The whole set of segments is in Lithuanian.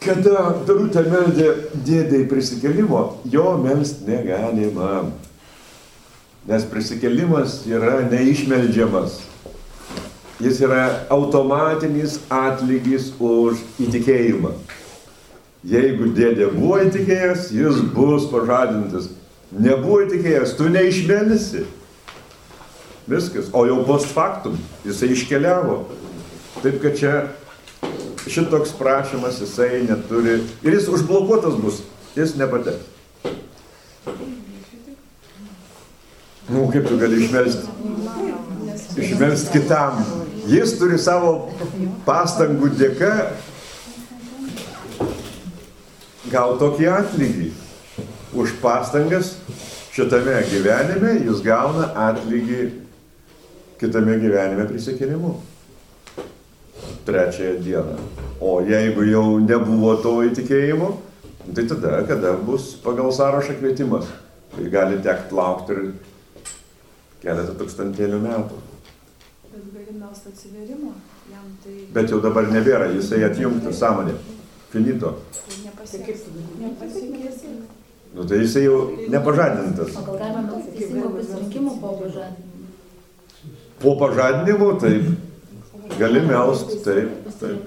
Kada Darutė meldė dėdei prisikėlimo, jo melst negalima. Nes prisikėlimas yra neišmeldžiamas. Jis yra automatinis atlygis už įtikėjimą. Jeigu dėdė buvo įtikėjęs, jis bus pažadintas. Nebuvo įtikėjęs, tu neišmelsi. Viskas. O jau post factum jisai iškeliavo. Taip, kad čia šitoks prašymas jisai neturi. Ir jis užblokuotas bus. Jis nepateks. Nu, kaip tu gali išmelsti? Išmelsti kitam. Jis turi savo pastangų dėka gauti tokį atlygį. Už pastangas šitame gyvenime jis gauna atlygį kitame gyvenime prisikėlimu. Trečiąją dieną. O jeigu jau nebuvo to įtikėjimo, tai tada, kada bus pagal sąrašą kvietimas. Tai gali tekti laukti ir keletą tūkstantėlių metų. Bet gali melst atsiverimo, jam tai... Bet jau dabar nebėra, jisai atjungtas sąmonė. Finito. Nepasikės. Nu tai jisai jau nepažadintas. O gal galima melst teisingo pasirinkimo po pažadinimo? Po pažadinimo, taip. Gali melst, taip.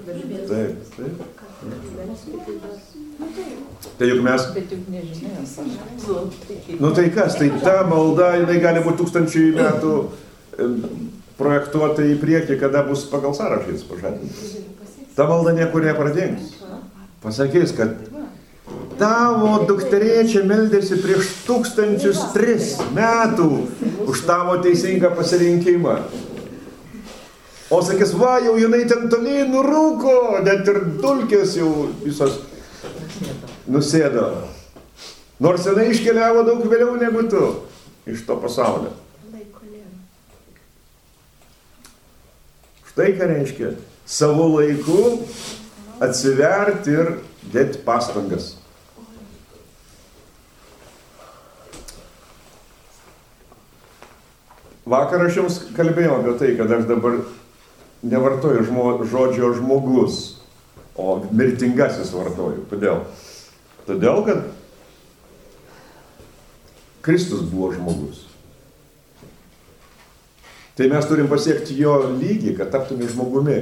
Tai juk mes... Bet juk nežinai. Nu tai kas, tai ta malda, jinai gali būti 1000 metų projektuota į priekį, kada bus pagal sąrašais pažadintas. Ta malda niekur nepradings. Pasakys, kad tavo dukterėčia meldėsi prieš 1003 metų už tavo teisingą pasirinkimą. O sakys, va, jau jinai ten toliai nurūko, net ir dulkės jau visos nusėdo. Nors jinai iškeliavo daug vėliau negu tu iš to pasaulio. Štai ką reiškia savo laiku atsiverti ir dėti pastangas. Vakar aš jums kalbėjau apie tai, kad aš dabar nevartoju žodžio žmogus, o mirtingasis vartoju. Kodėl? Todėl, kad Kristus buvo žmogus. Tai mes turim pasiekti jo lygį, kad taptume žmogumi.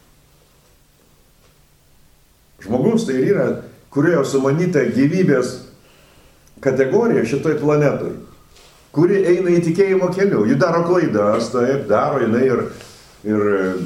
Žmogus tai yra, kurioje sumanyta gyvybės kategorija šitoj planetoj, kuri eina į tikėjimo keliu. Ji daro klaidas, taip, daro jinai ir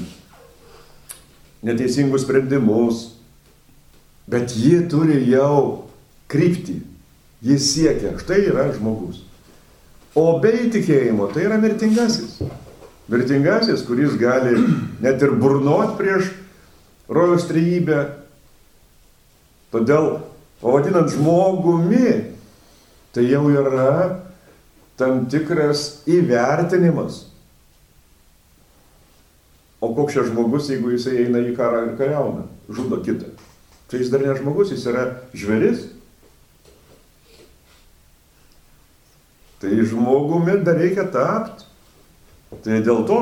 neteisingus sprendimus, bet ji turi jau kryptį, ji siekia, štai yra žmogus. O be įtikėjimo tai yra mirtingasis. Mirtingasis, kuris gali net ir burnot prieš rojaus trejybę. Todėl, pavadinant žmogumi, tai jau yra tam tikras įvertinimas. O koks čia žmogus, jeigu jisai eina į karą ir kariauna, žudo kitą? Tai jis dar ne žmogus, jis yra žvėris. Tai žmogumi dar reikia tapti. Tai dėl to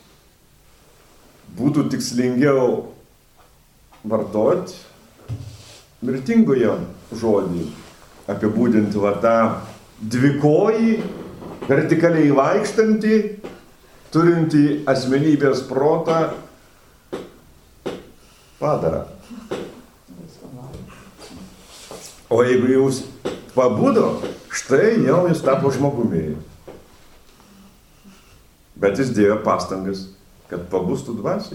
būtų tikslingiau vartoti mirtingoje žodį, apibūdinti va tą dvikojį, vertikaliai vaikštantį, turintį asmenybės protą padarą. O jeigu jūs pabudo, štai jau jis tapo žmogumi. Bet jis dėjo pastangas, kad pabustų dvasiai.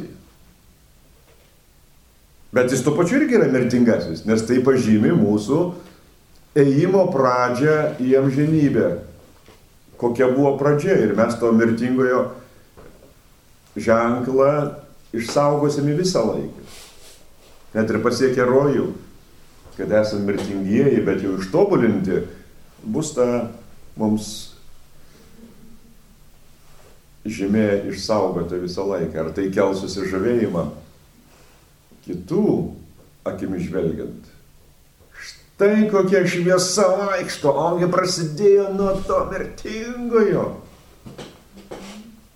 Bet jis tuo pačiu irgi yra mirtingasis, nes tai pažymi mūsų ėjimo pradžią į amžinybę. Kokia buvo pradžia ir mes to mirtingojo ženklą išsaugosime visą laiką. Net ir pasiekę rojų, kad esame mirtingieji, bet jau ištobulinti, bus ta mums žymė išsaugota visą laiką. Ar tai kels susižavėjimą kitų akimi žvelgiant. Štai kokia šviesa vaikšto, ogi prasidėjo nuo to mirtingojo.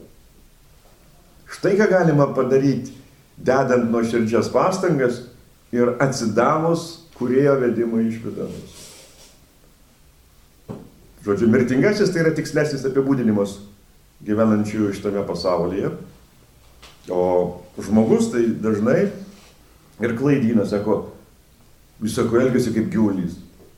Štai ką galima padaryti, dedant nuoširdžias pastangas ir atsidavus kūrėjo vedimui iš vidaus. Žodžiu, mirtingasis tai yra tikslesnis apibūdinimas gyvenančių šitame pasaulyje, o žmogus tai dažnai ir klaidina, sako, visako elgiasi kaip gyvulys.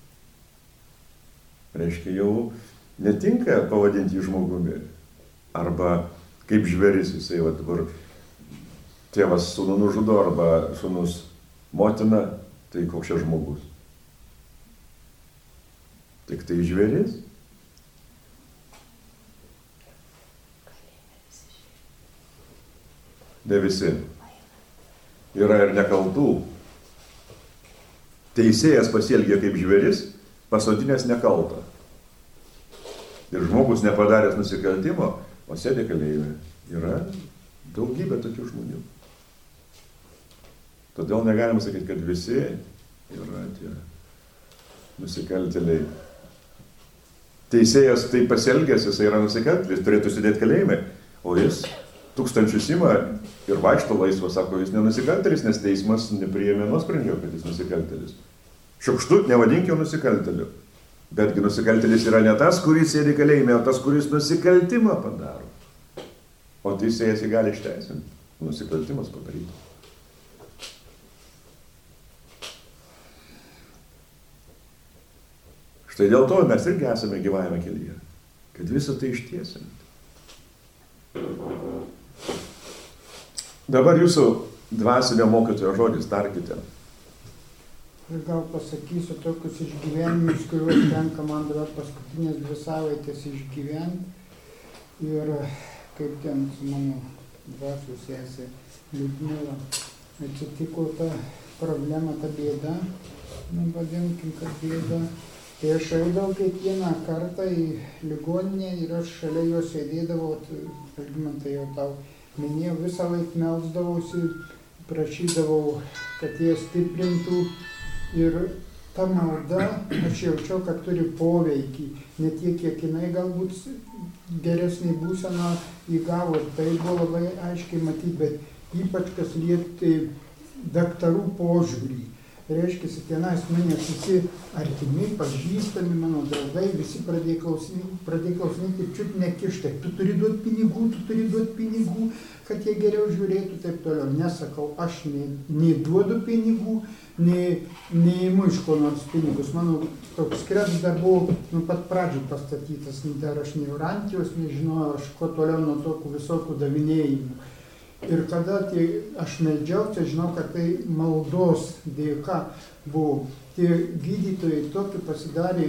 Reiškia, jau netinka pavadinti jį žmogumi. Arba kaip žvėris, jisai va dabar tėvas sūnų nužudo, arba sūnus motina, tai koks čia žmogus. Tik tai žvėris. Ne visi. Yra ir nekaltų. Teisėjas pasielgė kaip žvėris, pasodinęs nekaltą. Ir žmogus nepadaręs nusikaltimo, o sėdė kalėjime. Yra daugybė tokių žmonių. Todėl negalima sakyti, kad visi yra tie nusikaltėliai. Teisėjas taip pasielgęs, jis yra nusikaltėlis, turėtų sėdėti kalėjime, o jis 1000 ima ir vaikšto laisvas, sako, jis nenusikaltėlis, nes teismas nepriėmė nuosprendžio, kad jis nusikaltėlis. Šiukštu nevadink jo nusikaltėliu. Betgi nusikaltėlis yra ne tas, kuris sėdi kalėjime, o tas, kuris nusikaltimą padaro. O teisėjas jį gali išteisinti. Nusikaltimas padarytas. Štai dėl to mes irgi esame gyvajame kelyje. Kad visą tai ištiesinti. Dabar jūsų dvasinio mokytojo žodis, tarkite. Ir gal pasakysiu tokius išgyvenimus, kuriuos tenka man dabar paskutinės 2 savaitės išgyventi. Ir kaip ten su mano dvasių sesė Liudmila atsitiko ta problema, ta bėda, vadinkim, kad bėda. Tai aš eidavau kiekvieną kartą į ligoninę ir aš šalia jo sėdėdavau, Algimantai jau tau minėjau, visą laiką melsdavausi, prašydavau, kad jie stiprintų. Ir ta malda, aš jaučiau, kad turi poveikį, ne tiek, kiek jinai galbūt geresnį būseną įgavo, tai buvo labai aiškiai matyti, bet ypač kas lietė daktarų požiūrį. Reiškia, tenais manęs visi artimi, pažįstami, mano draugai, visi pradėjo klausinėti ir čiut nekištai. Tu turi duoti pinigų, kad jie geriau žiūrėtų, taip toliau. Nesakau, aš nei duodu pinigų, nei imu iš ko nors pinigus. Mano toks kredas dar buvo nuo pat pradžių pastatytas, dar aš nei Urantijos nežinojau, aš ko toliau nuo tokių visokių davinėjimų. Ir kada aš meldžiausi, žinau, kad tai maldos dėka buvo. Tie gydytojai tokie pasidarė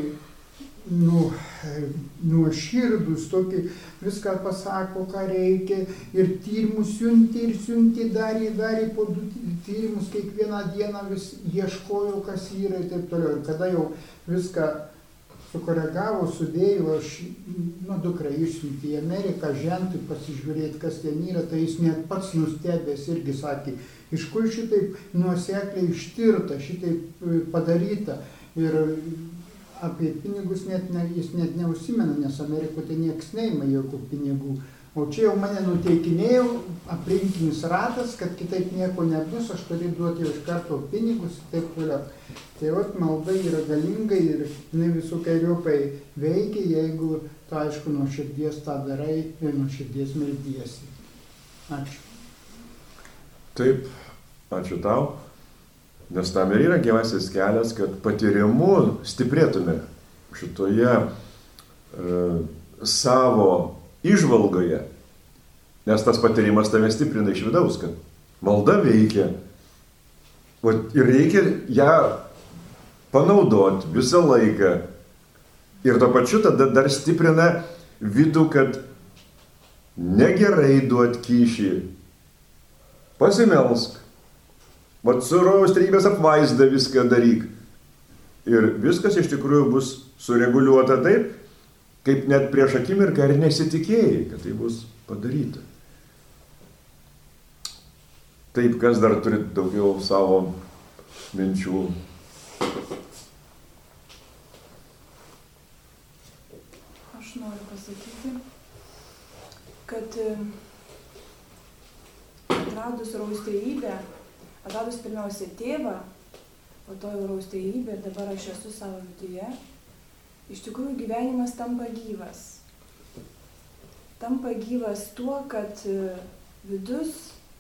nuoširdus, tokį viską pasako, ką reikia. Ir tyrimus siuntė, darė po 2 tyrimus, kiekvieną dieną vis ieškojo, kas yra ir taip toliau. Ir kada jau viską sukoregavo, sudėjo, aš dukrą išsiuntė į Ameriką, žentui pasižiūrėti, kas ten yra, tai jis net pats nustebęs irgi sakė, iš kur šitaip nuosekliai ištirta, šitaip padaryta. Ir apie pinigus jis net neužsimena, nes Amerikoje tai nieks neima jokių pinigų. O čia jau mane nuteikinėjau, aplinkinis ratas, kad kitaip nieko nebus, aš turiu duoti jau iš karto pinigus ir taip toliau. Tai malda yra galinga ir jinai visokeriopai veikia, jeigu tu aišku nuo širdies tą darai ir nuo širdies meldiesi. Ačiū. Taip, ačiū tau, nes tam ir yra gyvasis kelias, kad patyrimu stiprėtume šitoje savo įžvalgoje, nes tas patyrimas tave stiprina iš vidaus, kad malda veikia ir reikia ją panaudoti visą laiką. Ir to pačiu tada dar stiprina vidų, kad negerai duoti kyšį. Pasimelsk. Vat su raustrybės apvaizda viską daryk. Ir viskas iš tikrųjų bus sureguliuota taip, kaip net prieš akimirką ir nesitikėjai, kad tai bus padaryta. Taip, kas dar turi daugiau savo minčių. Aš noriu pasakyti, kad atradus raustrybę, atradus pirmiausia tėvą, po to jau raustėjybė ir dabar aš esu savo viduje, iš tikrųjų gyvenimas tampa gyvas. Tampa gyvas tuo, kad vidus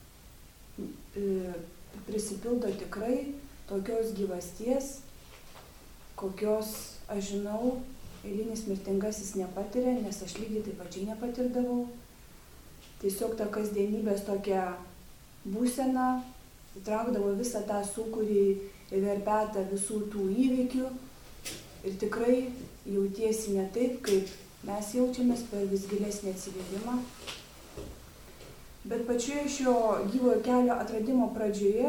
prisipildo tikrai tokios gyvasties, kokios, aš žinau, eilinis mirtingasis nepatiria, nes aš lygiai taip pačiai nepatirdavau. Tiesiog ta kasdienybės tokia būsena įtraukdavo visą tą sūkurį ir verpetą visų tų įvykių ir tikrai jautiesi ne taip, kaip mes jaučiamės per vis gilesnį atsivėrimą. Bet pačioje šio gyvojo kelio atradimo pradžioje,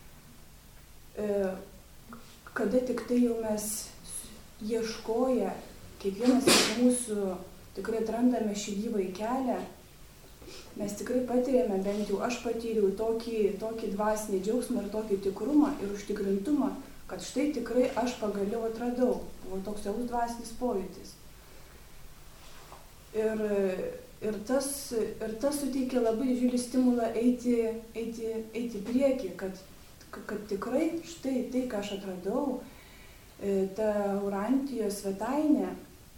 kada tik tai jau mes ieškoję, kiekvienas iš mūsų tikrai atrandame šį gyvąjį kelią, mes tikrai patyrėme, bent jau aš patyriau tokį dvasinį džiaugsmą ir tokį tikrumą ir užtikrintumą, kad štai tikrai aš pagaliau atradau. Buvo toks jau dvasinis pojūtis. Ir tas suteikė labai didžiulį stimulą eiti priekį, kad tikrai štai tai, ką aš atradau, ta Urantijos svetainė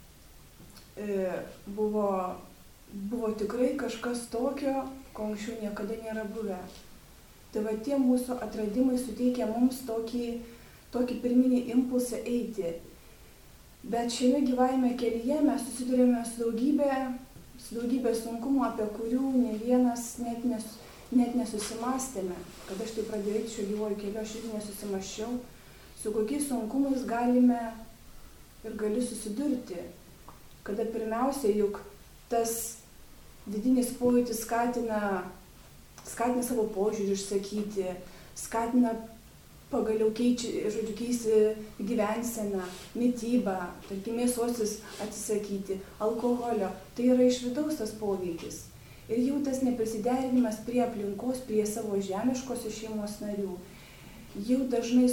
buvo tikrai kažkas tokio, ko anksčiau niekada nėra buvę. Tai va tie mūsų atradimai suteikia mums tokį pirminį impulsą eiti. Bet šiame gyvajame kelyje mes susidurėme su daugybė sunkumų, apie kurių ne vienas net nesusimastėme. Kada aš tai pradėjau eiti šio gyvojo keliu, aš irgi nesusimasčiau, su kokiais sunkumais galime ir gali susidurti. Kada pirmiausia, juk tas vidinis pojūtis skatina savo požiūrį išsakyti, skatina pagaliau keisti gyvenseną, mitybą, tarkim, mėsos atsisakyti, alkoholio. Tai yra iš vidaus tas poveikis. Ir jau tas neprisiderinimas prie aplinkos, prie savo žemiškosios šeimos narių, jau dažnai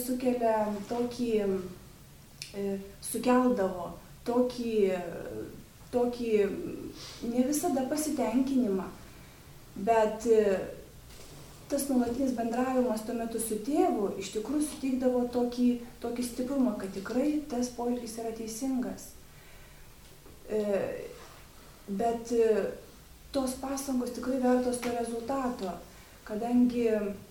sukeldavo tokį ne visada pasitenkinimą, bet tas nuolatinis bendravimas tuo metu su tėvu iš tikrųjų suteikdavo tokį stiprumą, kad tikrai tas poelgis yra teisingas. Bet tos pastangos tikrai vertos to rezultato, kadangi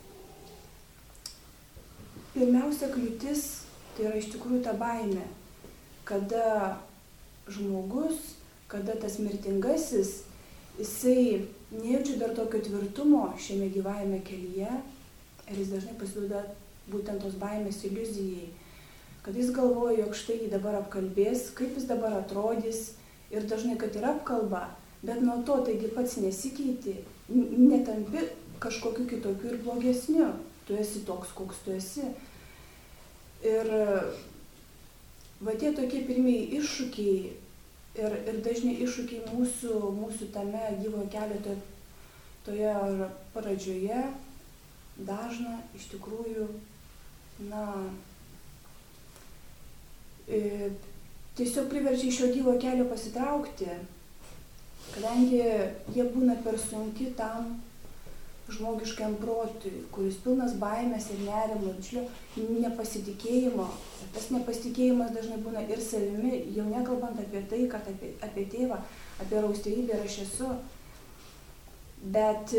pirmiausia kliūtis tai yra iš tikrųjų ta baimė, kada žmogus, kada tas mirtingasis, jisai nejaučia dar tokio tvirtumo šiame gyvajame kelyje ir jis dažnai pasiduoda būtent tos baimės iliuzijai, kad jis galvoja, jog štai jį dabar apkalbės, kaip jis dabar atrodys ir dažnai, kad ir apkalba, bet nuo to taigi pats nesikeiti, netampi kažkokiu kitokiu ir blogesniu, tu esi toks, koks tu esi. Ir va tie tokie pirmieji iššūkiai ir dažni iššūkiai mūsų tame gyvojo kelio toje pradžioje dažna iš tikrųjų, tiesiog priverčia iš šio gyvojo kelio pasitraukti, kadangi jie būna per sunki tam žmogiškam protui, kuris pilnas baimės ir nerimo, nepasitikėjimo. Tas nepasitikėjimas dažnai būna ir savimi, jau nekalbant apie tai, kad apie tėvą, apie raustėjybę ir aš esu. Bet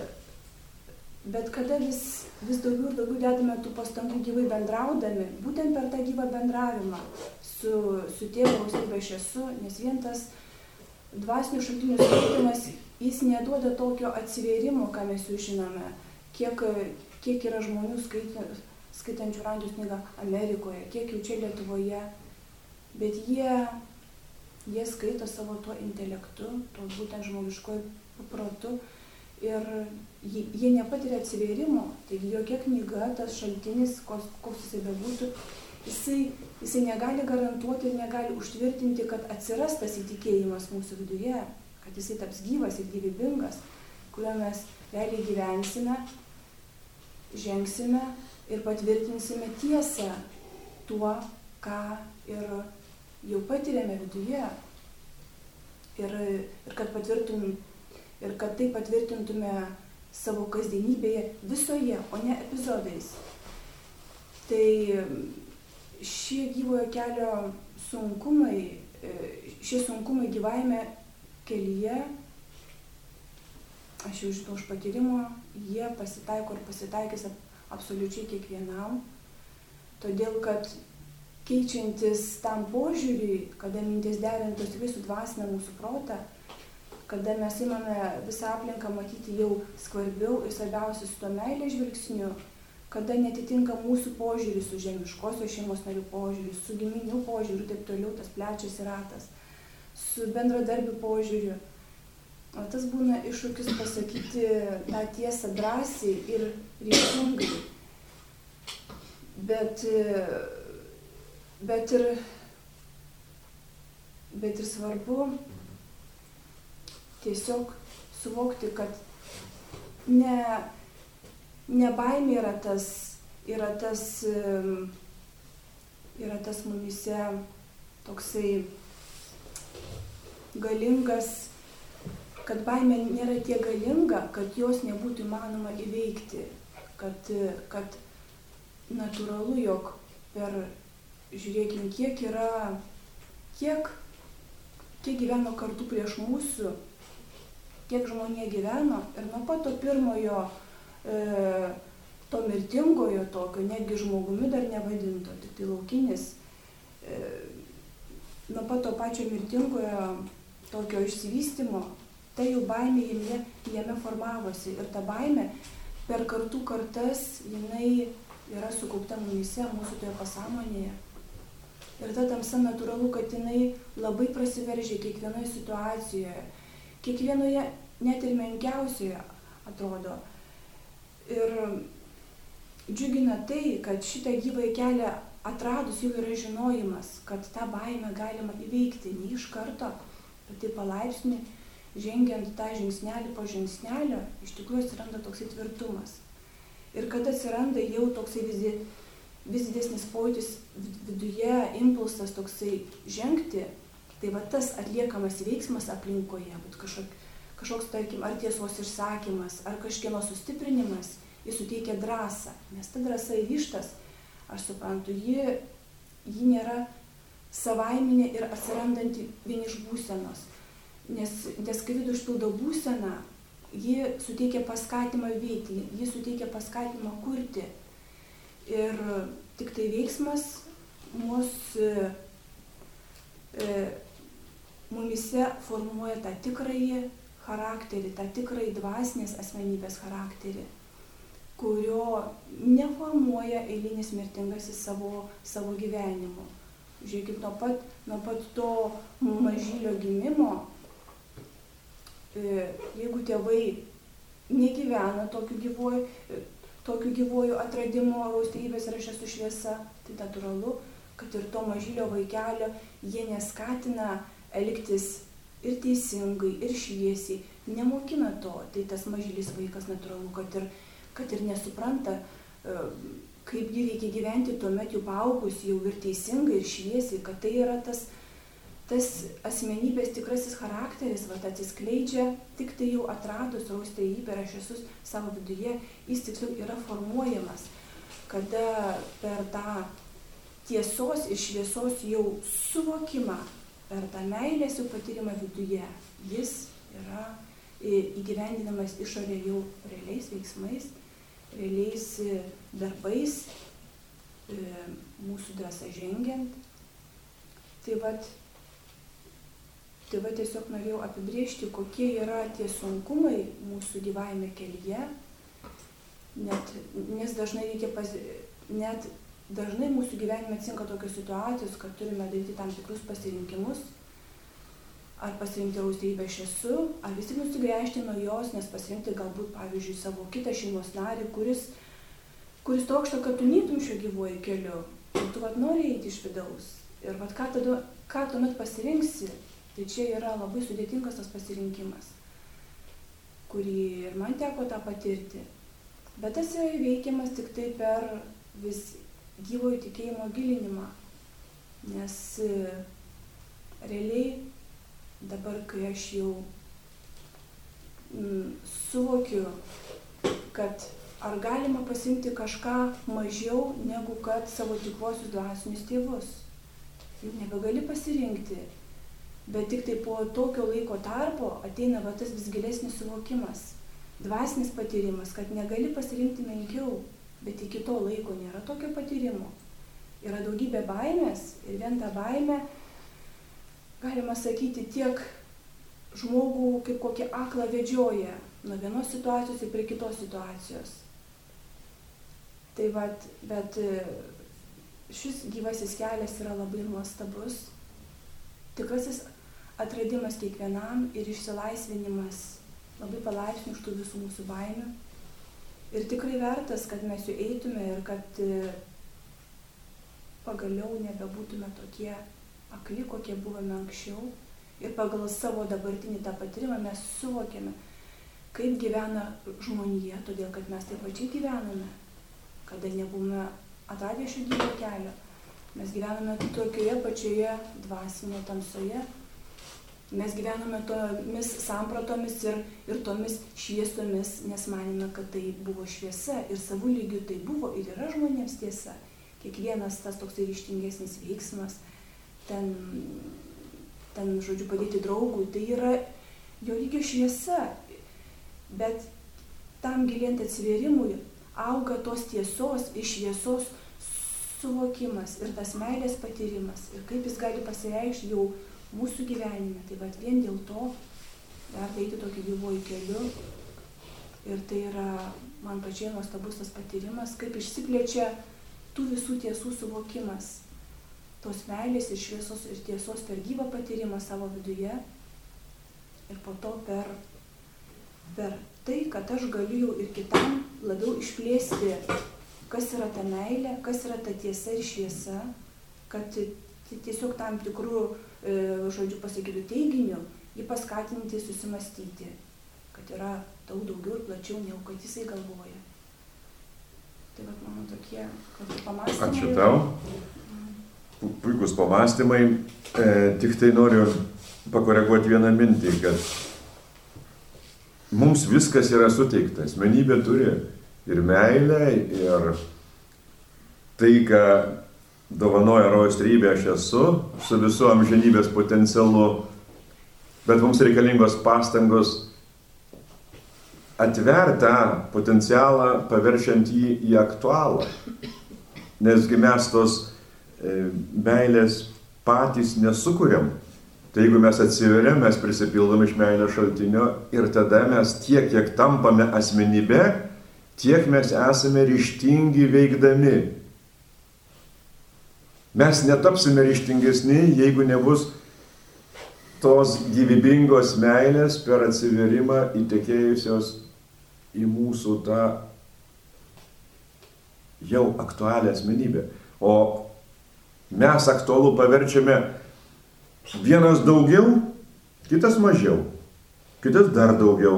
kada vis daugiau ir daugiau dedame tų pastangų gyvai bendraudami, būtent per tą gyvą bendravimą su tėvu raustėjybė aš esu, nes vien tas dvasinių šaltinių skaitimas, jis neduoda tokio atsivėrimo, ką mes jau žinome, kiek yra žmonių skaitančių Urantijos knygą Amerikoje, kiek jau čia Lietuvoje, bet jie skaito savo tuo intelektu, tuo būtent žmogiškoju protu ir jie nepatiria atsivėrimo, taigi jokia knyga, tas šaltinis, koks jisai bebūtų, jisai negali garantuoti ir negali užtvirtinti, kad atsiras tas įtikėjimas mūsų viduje, kad jisai taps gyvas ir gyvybingas, kuriuo mes realiai gyvensime, žengsime ir patvirtinsime tiesą tuo, ką ir jau patiriame viduje. Ir kad tai patvirtintume savo kasdienybėje visoje, o ne epizodais. Tai šie gyvojo kelio sunkumai, šie sunkumai gyvajame kelyje, aš jau žinau iš patyrimo, jie pasitaiko ir pasitaikys absoliučiai kiekvienam, todėl kad keičiantis tam požiūriui, kada mintis derintos tikrai sudvasina mūsų protą, kada mes imame visą aplinką matyti jau skvarbiau ir svarbiausia su to meilės žvilgsniu, kada netitinka mūsų požiūrį su žemiškosios šeimos narių požiūrį, su giminių požiūriu ir taip toliau, tas plečiasi ratas, su bendradarbių požiūriu. O tas būna iššūkis pasakyti tą tiesą drąsiai ir ryžtingai. Bet ir svarbu tiesiog suvokti, kad ne baimė yra tas mumise toksai galingas, kad baimė nėra tiek galinga, kad jos nebūtų įmanoma įveikti, kad natūralu, jog žiūrėkim, kiek gyveno kartu prieš mūsų, kiek žmonė gyveno ir nuo pat to pirmojo, to mirtingojo tokio, netgi žmogumi dar nevadinto, tik tai laukinis, nuo pat to pačio mirtingojo tokio išsivystymo, tai jau baimė jame formavosi ir ta baimė per kartų kartas jinai yra sukaupta mumyse, mūsų toje pasąmonėje. Ir ta tamsa natūralu, kad jinai labai prasiveržia kiekvienoje situacijoje, kiekvienoje net ir menkiausioje atrodo. Ir džiugina tai, kad šitą gyvąjį kelią atradus jau yra žinojimas, kad tą baimę galima įveikti ne iš karto, bet tai palaipsniui, žengiant tą žingsnelį po žingsnelio, iš tikrųjų atsiranda toksai tvirtumas. Ir kada atsiranda jau toksai vis didesnis pojūtis viduje, impulsas toksai žengti, tai va tas atliekamas veiksmas aplinkoje, kažkoks, tarkim, ar tiesos išsakymas, ar kažkieno sustiprinimas, jis suteikia drąsą. Nes ta drąsa ir ryžtas, aš suprantu, ji nėra savaiminė ir atsirandanti vien iš būsenos. Nes kai vidų užpildo būseną, ji suteikia paskatimą veikti, ji suteikia paskatimą kurti. Ir tik tai veiksmas mumyse formuoja tą tikrąjį charakterį, tą tikrąjį dvasinės asmenybės charakterį, kurio neformuoja eilinis mirtingasis savo gyvenimu. Žiūrėkit, nuo pat to mažylio gimimo, jeigu tėvai negyvena tokiu gyvuoju atradimu raustrybės ir aš esu šviesa, tai natūralu, kad ir to mažylio vaikelio jie neskatina elgtis ir teisingai, ir šviesiai, nemokina to. Tai tas mažylis vaikas natūralu, kad ir nesupranta, kaip jį reikia gyventi tuomet jau paaugus, jau ir teisingai, ir šviesiai, kad tai yra tas asmenybės tikrasis charakteris, atsiskleidžia tik tai jau atradus raustrybę ir aš esu savo viduje, jis tiksliau yra formuojamas, kada per tą tiesos ir šviesos jau suvokimą, per tą meilės jau patyrimą viduje, jis yra įgyvendinamas išorė jau realiais veiksmais, realiais darbais, mūsų drąsa žengiant. Tai va tiesiog norėjau apibrėžti, kokie yra tie sunkumai mūsų gyvajame kelyje, nes dažnai mūsų gyvenime atsitinka tokios situacijos, kad turime daryti tam tikrus pasirinkimus, ar pasirinkti raustrybę aš esu, ar vis tik nusigręžti nuo jos, nes pasirinkti galbūt, pavyzdžiui, savo kitą šeimos narį, kuris trokšta, kad tu neitum šiuo gyvuoju keliu, ir tu nori eiti iš vidaus. Ir ką tuomet pasirinksi, tai čia yra labai sudėtingas tas pasirinkimas, kurį ir man teko tą patirti. Bet tas yra įveikiamas tik tai per vis gyvojo tikėjimo gilinimą, nes realiai dabar, kai aš jau suvokiu, kad ar galima pasirinkti kažką mažiau negu kad savo tikruosius dvasinius tėvus? Jau nebegali pasirinkti, bet tik tai po tokio laiko tarpo ateina va tas vis gilesnis suvokimas, dvasinis patyrimas, kad negali pasirinkti menkiau, bet iki to laiko nėra tokio patyrimo. Yra daugybė baimės ir vien tą baimę, galima sakyti, tiek žmogų kaip kokį aklą vedžioja nuo vienos situacijos ir prie kitos situacijos. Tai bet šis gyvasis kelias yra labai nuostabus, tikrasis atradimas kiekvienam ir išsilaisvinimas labai palaipsniui iš tų visų mūsų baimių. Ir tikrai vertas, kad mes jų eitume ir kad pagaliau nebebūtume tokie akli, kokie buvome anksčiau. Ir pagal savo dabartinį tą patyrimą mes suvokėme, kaip gyvena žmonija, todėl kad mes taip pačiai gyvename, kada nebuvome atradę šio gyvo kelio. Mes gyvename tokioje pačioje dvasinėje tamsoje. Mes gyvename tomis sampratomis ir tomis šviesomis, nes manėme, kad tai buvo šviesa ir savų lygių tai buvo ir yra žmonėms tiesa. Kiekvienas tas toksai ryžtingesnis veiksmas, ten, žodžiu, padėti draugui, tai yra jo lygio šviesa. Bet tam gilient atsivėrimui auga tos tiesos ir šviesos suvokimas ir tas meilės patyrimas. Ir kaip jis gali pasireikšti jau mūsų gyvenime. Tai vien dėl to verta eiti tokiu gyvuoju keliu. Ir tai yra man pačiai nuostabus tas patyrimas, kaip išsiplečia tų visų tiesų suvokimas. Tos meilės ir šviesos ir tiesos per gyvą patyrimą savo viduje. Ir po to per tai, kad aš galiu jau ir kitam labiau išplėsti, kas yra ta meilė, kas yra ta tiesa ir šviesa, kad tiesiog tam tikrų, žodžiu, pasakytų teiginių, jį paskatinti susimastyti, kad yra daug daugiau ir plačiau, negu kad jisai galvoja. Tai mano tokie pamąstymai. Ačiū tau. Puikus pamąstymai. Tik tai noriu pakoreguoti vieną mintį, kad mums viskas yra suteikta. Asmenybė turi ir meilę, ir tai, ką dovanoja rojaus trejybė aš esu, su visu amžinybės potencialu, bet mums reikalingos pastangos atverti tą potencialą, paverčiant jį į aktualą. Nesgi mes tos meilės patys nesukuriam. Tai jeigu mes atsiveriam, mes prisipildom iš meilės šaltinio ir tada mes tiek, kiek tampame asmenybė, tiek mes esame ryžtingi veikdami. Mes netapsime ryžtingesni, jeigu nebus tos gyvybingos meilės per atsiverimą įtekėjusios į mūsų tą jau aktualią asmenybę. O mes aktualų paverčiame vienas daugiau, kitas mažiau, kitas dar daugiau.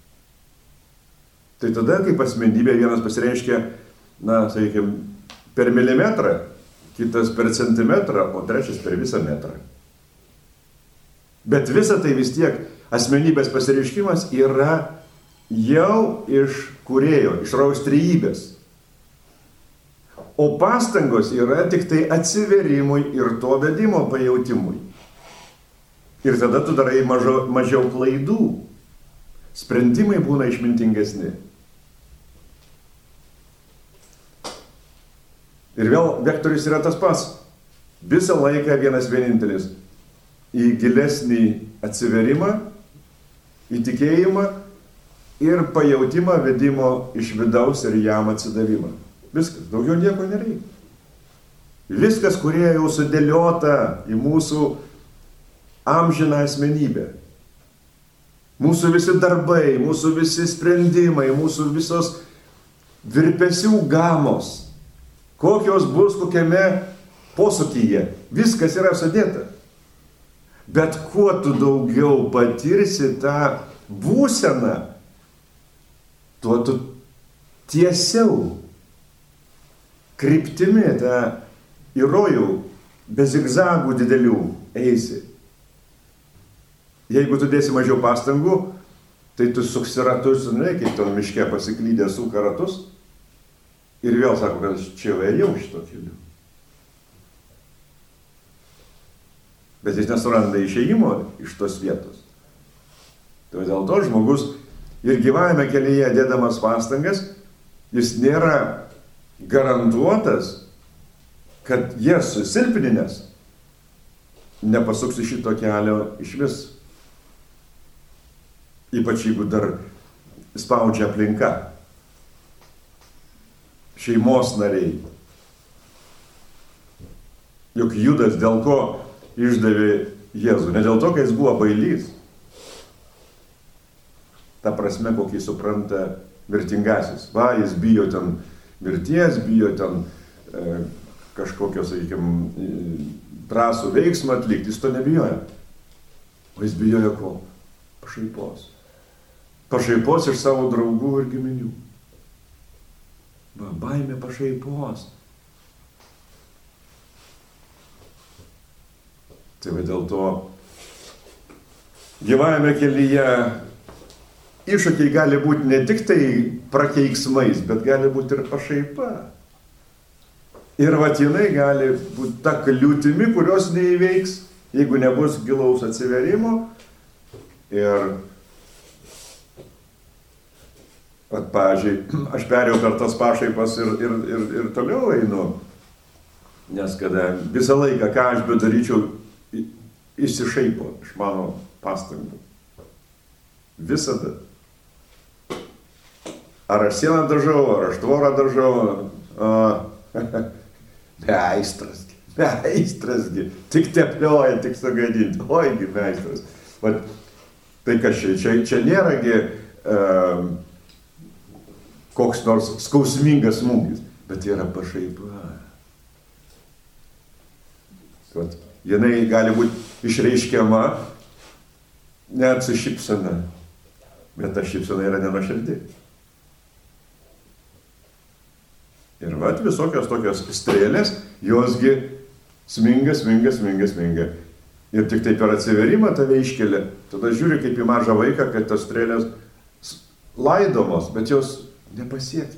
Tai tada, kaip asmenybė, vienas pasireiškia, sakykime, per milimetrą, kitas per centimetrą, o trečias per visą metrą. Bet visa tai vis tiek asmenybės pasireiškimas yra jau iš kūrėjo, iš rojaus trejybės. O pastangos yra tik tai atsiverimui ir to vedimo pajautimui. Ir tada tu darai mažiau klaidų. Sprendimai būna išmintingesni. Ir vėl vektorius yra tas pats. Visą laiką vienas vienintelis. Į gilesnį atsiverimą, į tikėjimą ir pajautimą vedimo iš vidaus ir jam atsidavimą. Viskas, daugiau nieko nereikia. Viskas, kurie jau sudėliota į mūsų amžiną asmenybę. Mūsų visi darbai, mūsų visi sprendimai, mūsų visos virpesių gamos, kokios bus kokiame posūkyje, viskas yra sudėta. Bet kuo tu daugiau patirsi tą būseną, tuo tu tiesiau kryptimi tą į rojų be zigzagų didelių eisi. Jeigu tu dėsi mažiau pastangų, tai tu suksi ratus, kaip ten miške pasiklydė suka ratus, Ir vėl sako, kad aš čia jau ėjau šito keliu. Bet jis nesuranda išėjimo iš tos vietos. Tai dėl to žmogus ir gyvajame kelyje dėdamas pastangas, jis nėra garantuotas, kad jas susilpninęs nepasuks iš šito kelio iš vis. Ypač jeigu dar spaudžia aplinka, šeimos nariai. Juk Judas dėl ko išdavė Jėzų? Ne dėl to, kad jis buvo bailys. Ta prasme, kokį supranta mirtingasis. Va, jis bijo ten mirties, bijo ten kažkokio, sakykime, drąsų veiksmą atlikti. Jis to nebijojo. O jis bijojo ko? Pašaipos. Pašaipos iš savo draugų ir giminių. Va, baimė pašaipos. Tai va dėl to gyvajame kelyje iššūkiai gali būti ne tik tai prakeiksmais, bet gali būti ir pašaipa. Ir vat jinai gali būti ta kliūtimi, kurios neįveiks, jeigu nebus gilaus atsiverimo. Ir vat, pavyzdžiui, aš perėjau per tas pašaipas ir toliau einu. Nes kada visą laiką, ką aš bedaryčiau, išsišaipo iš mano pastangų. Visada. Ar aš sieną dažau, ar aš tvorą dažau. Meistrasgi. Tik teplioja, tik sugadinti. Oigi, meistras. Vat, tai kas čia nėragi koks nors skausmingas smūgis, bet yra pašaipa. Vat, jinai gali būti išreiškiama net su šypsena, bet ta šypsena yra nenuoširdi. Ir vat visokios tokios strėlės, josgi sminga. Ir tik tai per atsiverimą tave iškelia. Tada žiūri kaip į mažą vaiką, kad tas strėlės laidomos, bet jos nepasiekia.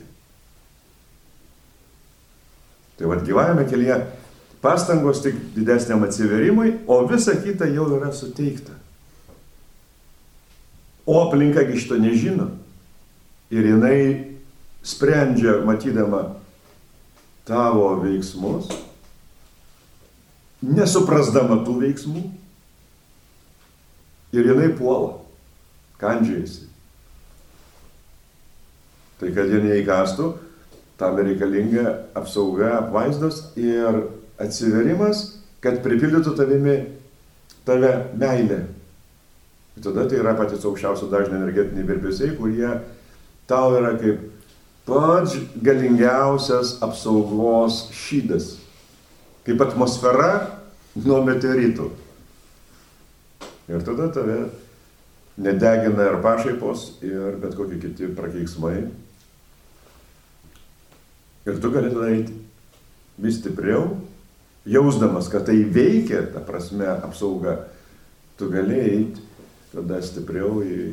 Tai vat gyvajame kelyje pastangos tik didesniam atsiverimui, o visa kita jau yra suteikta. O aplinka šito nežino. Ir jinai sprendžia, matydama tavo veiksmus, nesuprasdama tų veiksmų, ir jinai puola, kandžiajasi. Tai kad jie neįkastų, tam reikalinga apsauga, apvaizdos ir atsiverimas, kad pripildytų tave meilė. Ir tada tai yra patys aukščiausio dažnio energetiniai virpesiai, kurie tau yra kaip pats galingiausias apsaugos šydas, kaip atmosfera nuo meteoritų. Ir tada tave nedegina ir pašaipos, ir bet kokie kiti prakeiksmai. Ir tu gali tada eiti vis stipriau, jausdamas, kad tai veikia, ta prasme, apsauga, tu gali eiti tada stipriau į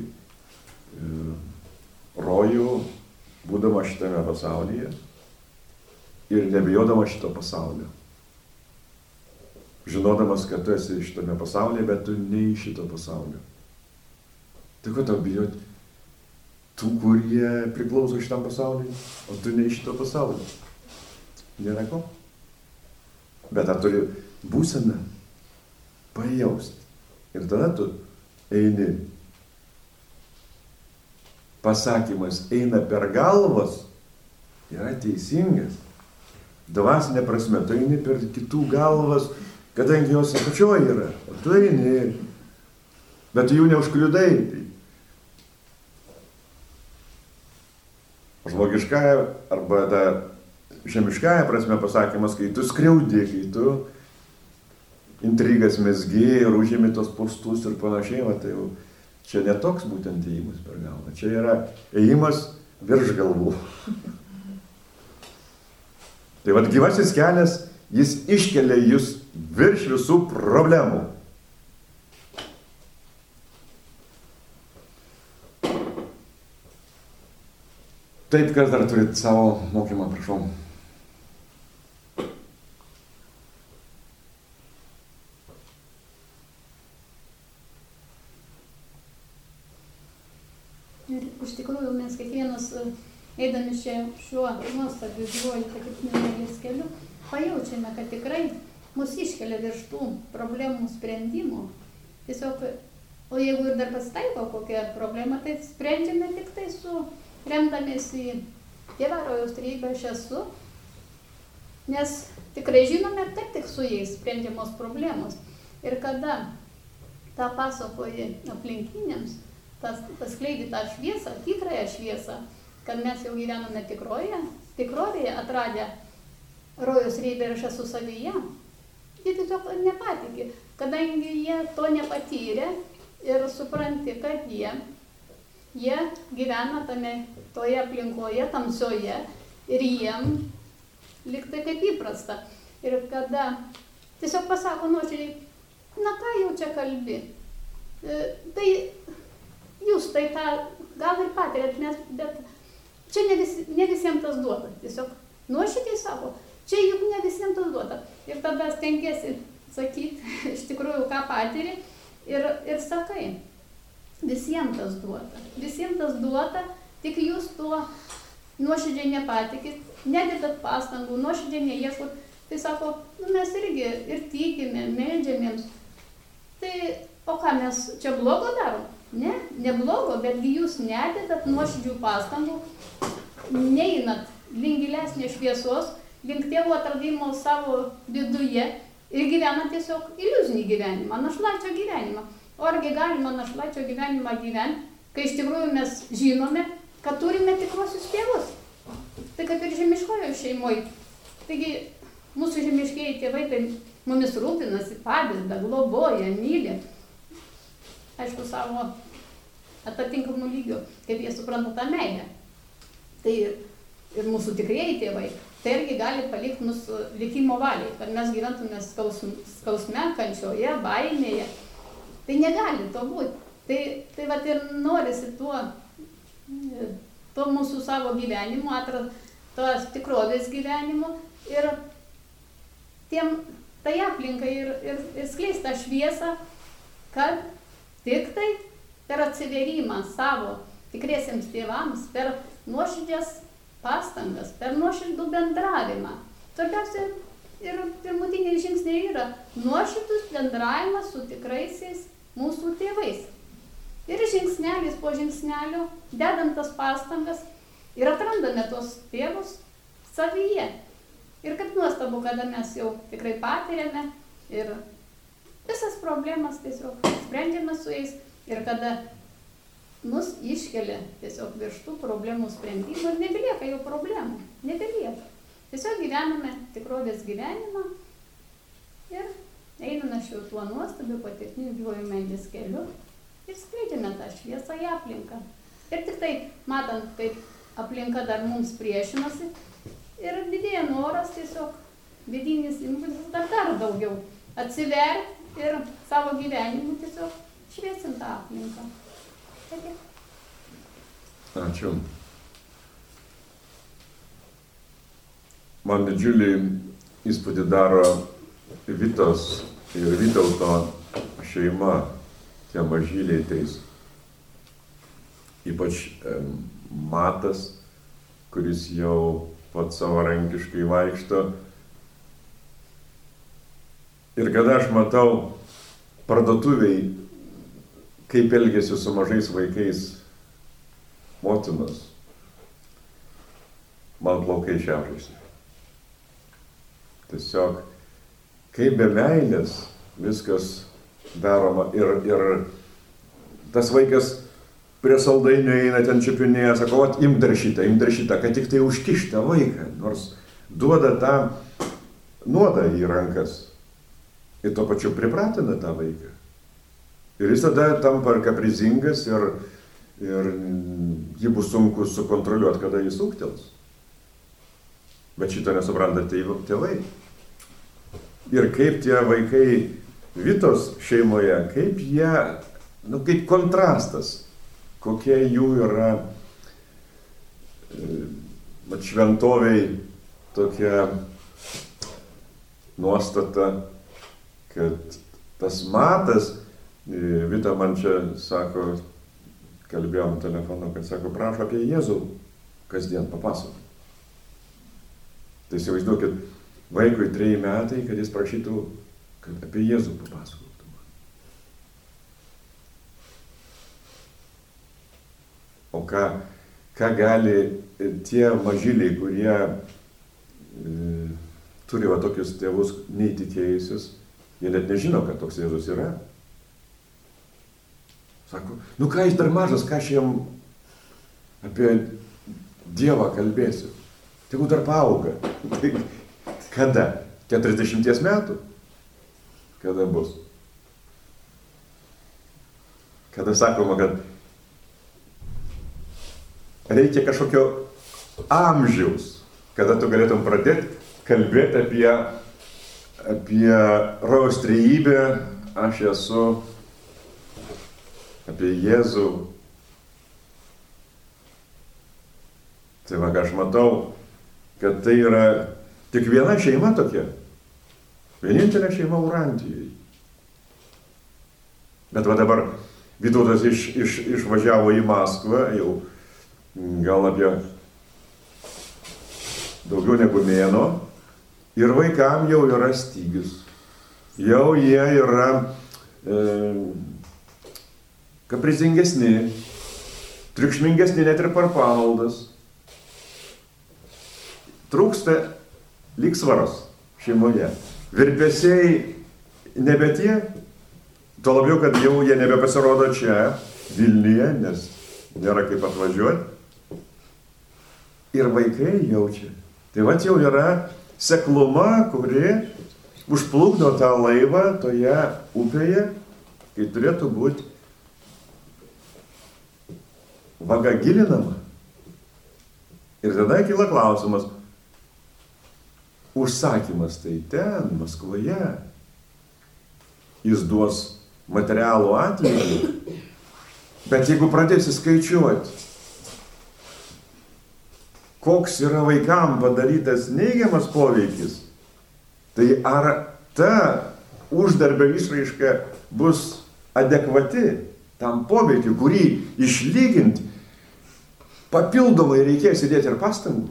rojų, būdama šitame pasaulyje ir nebijodama šito pasaulio. Žinodamas, kad tu esi šitame pasaulyje, bet tu ne iš šito pasaulio. Tai ko tau bijoti? Tų, kurie priklauso šitam pasauliui, o tu ne iš šito pasaulio. Nėra ko. Bet tą turi būseną pajausti. Ir tada tu eini. Pasakymas eina per galvas yra teisingas. Dvasinė prasme, tu eini per kitų galvas, kadangi jos apačioje yra. O tu eini, bet tu jų neužkliudai. Žmogiškąja arba ta žemiškąja prasme pasakymas, kai tu skriaudi, kai tu intrigas mezgi ir užimi tos postus ir panašiai, va, tai jau čia netoks būtent ėjimas per galvą. Čia yra ėjimas virš galvų. Tai vat gyvasis kelias, jis iškelia jūs virš visų problemų. Taip, kas dar turit savo mokymą, prašau. Ir iš tikrųjų mes kiekvienas, eidami šiuo nuostabiu gyvuoju patirtiniu meilės keliu, pajaučiame, kad tikrai mus iškelia virš tų problemų sprendimų. Tiesiog, o jeigu ir dar pasitaiko kokia problema, tai sprendžiame tik tai remdamiesi į Tėvą Rojaus trejybę aš esu, nes tikrai žinome, kad tik su jais sprendžiamos problemos. Ir kada tą pasakoji aplinkiniams, paskleidi tą šviesą, tikrąją šviesą, kad mes jau gyvename tikrovėje, atradę Rojaus trejybę ir aš esu savyje, jie tiesiog nepatikė, kadangi jie to nepatyrė ir supranti, kad jie gyvena toje aplinkoje, tamsioje ir jiem lyg tai kaip įprasta. Ir kada tiesiog pasako nuoširdžiai, na ką jau čia kalbi, tai jūs tai tą gal ir patirėt, bet čia ne visiems tas duota. Tiesiog nuoširdžiai sako, čia juk ne visiems tas duota. Ir tada stengiesi sakyti iš tikrųjų, ką patiri ir sakai. Visiems tas duota, tik jūs tuo nuoširdžiai nepatikit, nededat pastangų, nuoširdžiai neieškot. Tai sako, mes irgi ir tikime, meldžiamėms. Tai, o ką mes čia blogo darom? Ne blogo, betgi jūs nededat nuoširdžių pastangų, neinat link gilesnės šviesos, link tėvo atradimo savo viduje ir gyvenat tiesiog iliuzinį gyvenimą, našlaičio gyvenimą. O argi galima našlaičio gyvenimą gyventi, kai iš tikrųjų mes žinome, kad turime tikruosius tėvus. Tai kaip ir žemiškojo šeimoje. Taigi mūsų žemiškieji tėvai tai mumis rūpinasi, padeda, globoja, myli. Aišku, savo atitinkamų lygių, kaip jie supranta tą meilę. Tai ir mūsų tikrieji tėvai, tai irgi gali palikti mūsų likimo valiai, kad mes gyventume skausme, kančioje, baimėje. Tai negali to būti. Tai vat ir norisi to mūsų savo gyvenimu, tos tikrovės gyvenimu ir tai aplinkai ir skleis tą šviesą, kad tik tai per atsiverimą savo tikriesiems tėvams, per nuoširdžias pastangas, per nuoširdų bendravimą. Svarbiausia ir pirmutiniai žingsniai yra nuoširdus bendravimas su tikraisiais mūsų tėvais. Ir žingsnelis po žingsnelio, dedant tas pastangas ir atrandame tos tėvus savyje. Ir kaip nuostabu, kada mes jau tikrai patiriame ir visas problemas tiesiog sprendžiame su jais ir kada mus iškelia tiesiog virš tų problemų sprendimų ir nebelieka jau problemų, nebelieka. Tiesiog gyvename tikrovės gyvenimą ir einame tuo nuostabiu patirtiniu gyvuoju meilės keliu ir skleidžiame tą šviesą į aplinką. Ir tik tai, matant, kaip aplinka dar mums priešinasi, ir didėja noras tiesiog, vidinis impulsas dar daugiau atsiverti ir savo gyvenimu tiesiog šviesint tą aplinką. Taigi. Ačiū. Man didžiulį įspūdį daro Vitos ir Vytauto šeima, tie mažyliai teis. Ypač Matas, kuris jau pats savarankiškai vaikšto. Ir kada aš matau parduotuviai, kaip elgiasi su mažais vaikais motinos, man plaukai šiaušiasi. Tiesiog, kaip be meilės viskas daroma ir tas vaikas prie saldainių eina, ten čiupinėja, sako, imk dar šitą, kad tik tai užkišti tą vaiką, nors duoda tą nuodą į rankas ir tuo pačiu pripratina tą vaiką. Ir jis tada tampa kaprizingas ir jį bus sunku sukontroliuoti, kada jis ūgtels. Bet šito nesupranta tėvai. Ir kaip tie vaikai Vitos šeimoje, kaip jie, kaip kontrastas, kokie jų yra šventoviai tokia nuostata, kad tas matas, Vita man čia sako, kalbėjom telefonu, kad sako, prašo apie Jėzų kasdien papasakoti. Tai įsivaizduokit, vaikui 3 metai, kad jis prašytų, kad apie Jėzų papasakotų. O ką gali tie mažyliai, kurie turi va tokius tėvus neįtikėjusius, jie net nežino, kad toks Jėzus yra. Sako, nu ką jis dar mažas, ką aš jam apie Dievą kalbėsiu. Tegu dar paauga. Tai kada? 40 metų? Kada bus? Kada sakoma, kad reikia kažkokio amžiaus, kada tu galėtum pradėti kalbėti apie rojaus trejybę, aš esu, apie Jėzų. Tai va, aš matau, kad tai yra tik viena šeima tokia. Vienintelė šeima Urantijai. Bet va dabar Vytautas išvažiavo į Maskvą, jau gal apie daugiau negu mėnuo. Ir vaikam jau yra stygius. Jau jie yra kaprizingesni, triukšmingesni net ir per pamaldas. Trūksta lygsvaros šeimoje. Virpesiai nebe tie, tuo labiau, kad jau jie nebepasirodo čia, Vilniuje, nes nėra kaip atvažiuoti. Ir vaikai jaučia. Tai va jau yra sekluma, kuri užplukdo tą laivą toje upėje, kai turėtų būti vaga gilinama. Ir tada kyla klausimas, užsakymas tai ten, Maskvoje, jis duos materialų atlygį, bet jeigu pradėsi skaičiuoti, koks yra vaikam padarytas neigiamas poveikis, tai ar ta uždarbio išraiška bus adekvati tam poveikiu, kurį išlyginti papildomai reikės įdėti ir pastangų.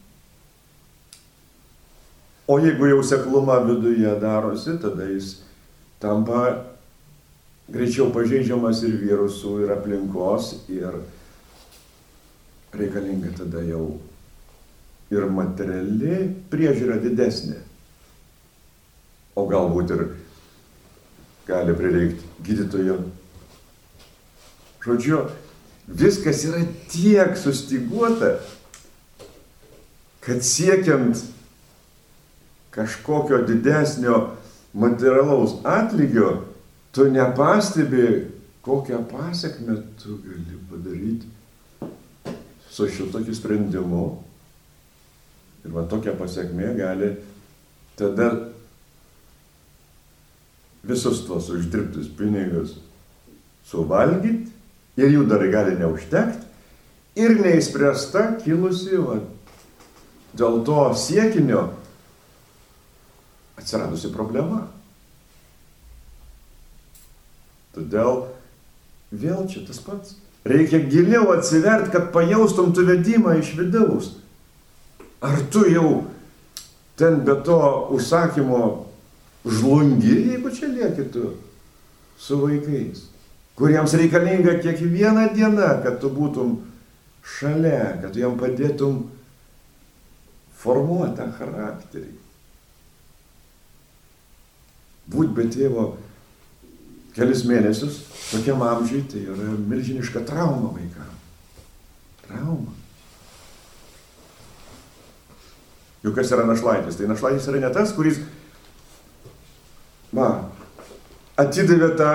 O jeigu jau sekluma viduje darosi, tada jis tampa greičiau pažeidžiamas ir virusų, ir aplinkos, ir reikalinga tada jau ir materiali priežiūra didesnė. O galbūt ir gali prireikti gydytojo. Žodžiu, viskas yra tiek sustiguota, kad siekiant kažkokio didesnio materialaus atlygio, tu nepastebi, kokią pasekmę tu gali padaryti su šitokiu sprendimu. Ir va tokia pasekmė gali tada visus tuos uždirbtus pinigus suvalgyti ir jų dar gali neužtekti ir neįspręsta kilusi dėl to siekinio atsiradusi problema. Todėl vėl čia tas pats. Reikia giliau atsivert, kad pajaustum tu vedimą iš vidaus. Ar tu jau ten be to užsakymo žlungi, jeigu čia lieki tu su vaikais, kuriems reikalinga kiekvieną dieną, kad tu būtum šalia, kad tu jam padėtum formuoti tą charakterį. Būt be tėvo kelis mėnesius, tokiam amžiui, tai yra milžiniška trauma vaikam. Trauma. Juk kas yra našlaitis? Tai našlaitis yra ne tas, kuris atidavė tą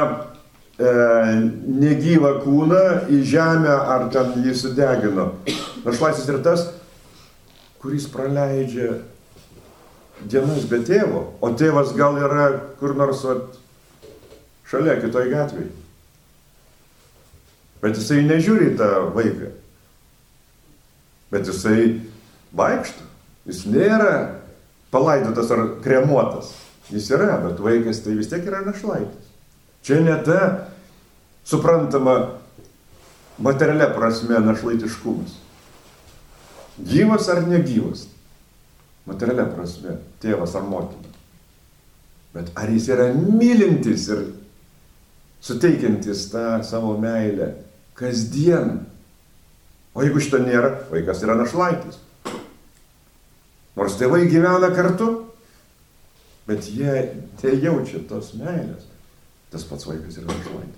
negyvą kūną į žemę ar ten jį sudegino. Našlaitis yra tas, kuris praleidžia dienas be tėvo, o tėvas gal yra kur nors šalia, kitoj gatvėje. Bet jisai nežiūri tą vaiką. Bet jisai vaikšto. Jis nėra palaidotas ar kremuotas. Jis yra, bet vaikas tai vis tiek yra našlaitis. Čia ne ta suprantama materialia prasme našlaitiškumas. Gyvas ar negyvas. Materialia prasme, tėvas ar motina. Bet ar jis yra mylintis ir suteikiantis tą savo meilę kasdien. O jeigu šito nėra, vaikas yra našlaitis. Nors tėvai gyvena kartu, bet jie jaučia tos meilės. Tas pats vaikas yra našlaitis.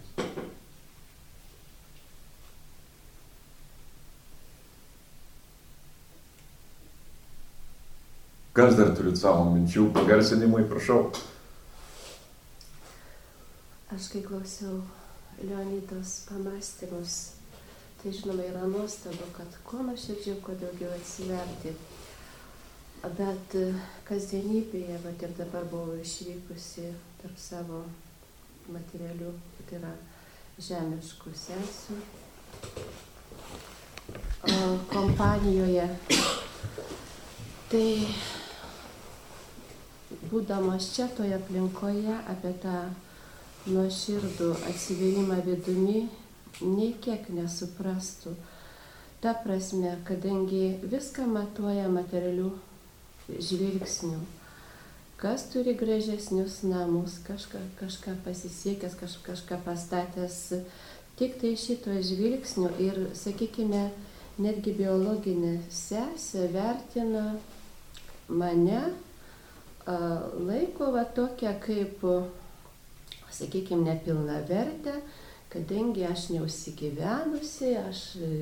Kas dar turit savo minčių pagarsinimui, prašau? Aš kai klausiau Leonidos pamastymus, tai žinoma yra nuostabu, kad kuo nuoširdžiau, kuo daugiau atsiverti. Bet kasdienybėje, bet ir dabar buvau išvykusi tarp savo materialių, tai yra žemiškų sesių kompanijoje. Tai būdamas čia toje aplinkoje apie tą nuoširdų atsivėrimą vidumi nei kiek nesuprastų. Ta prasme, kadangi viską matuoja materialių žvilgsnių. Kas turi gražesnius namus, kažką pasisiekęs, kažką pastatęs, tik tai šito žvilgsnių ir, sakykime, netgi biologinė sesė vertina mane, laiko va tokią kaip, sakykime, nepilnavertę, kadangi aš neužsigyvenusi, aš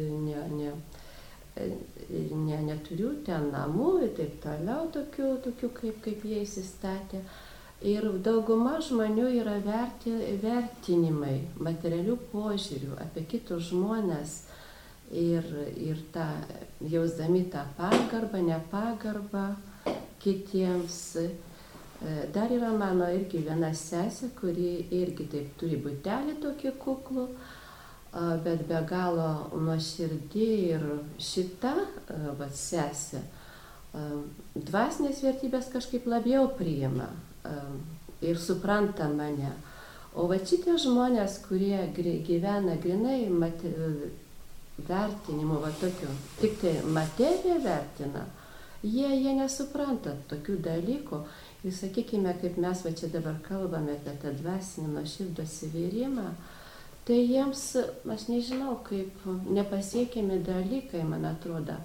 neturiu ten namų ir taip toliau, tokių kaip jie įsistatė. Ir dauguma žmonių yra vertinimai, materialių požiūrių apie kitus žmones ir tą, jausdami tą pagarbą, nepagarbą kitiems. Dar yra mano irgi viena sesė, kuri irgi taip turi butelį tokį kuklų, bet be galo nuoširdį ir šita sesė dvasinės vertybės kažkaip labiau priima ir supranta mane. O va šitie žmonės, kurie gyvena grinai vertinimu, va tokiu, tik tai materiją vertina, jie nesupranta tokių dalykų. Ir sakykime, kaip mes va čia dabar kalbame apie tą dvasinį nuoširdų atsivėrimą, tai jiems, aš nežinau, kaip nepasiekiami dalykai, man atrodo,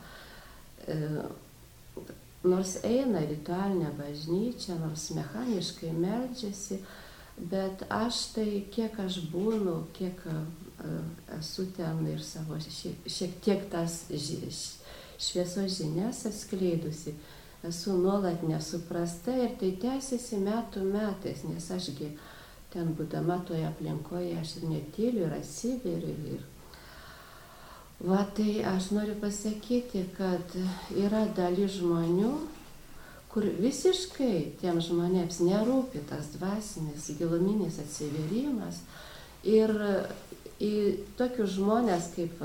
nors eina ritualinę bažnyčią, nors mechaniškai meldžiasi, bet aš tai, kiek aš būnu, kiek esu ten ir savo šiek tiek tas šviesos žinias atskleidusi, esu nuolat nesuprasta ir tai tęsiasi metų metais, nes ašgi ten būdama toje aplinkoje aš ir netyliu, ir atsiveriu. Va tai aš noriu pasakyti, kad yra dalis žmonių, kur visiškai tiem žmonėms nerūpi tas dvasinis, giluminis atsiverimas. Ir į tokius žmonės, kaip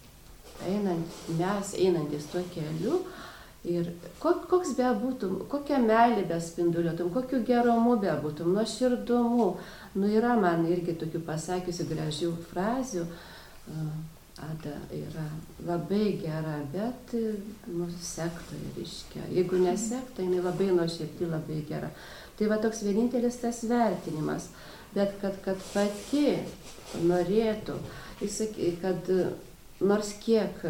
mes einantis tuo keliu, ir koks bebūtum, kokią meilę bespinduliuotum, kokiu gerumu bebūtum, nuoširdumu. Yra man irgi tokių pasakiusi gražių frazių. Ada yra labai gera, bet sektoje reiškia. Jeigu nesekta, jinai labai nuoširdi, labai gera. Tai va toks vienintelis tas vertinimas. Bet kad pati norėtų, kad nors kiek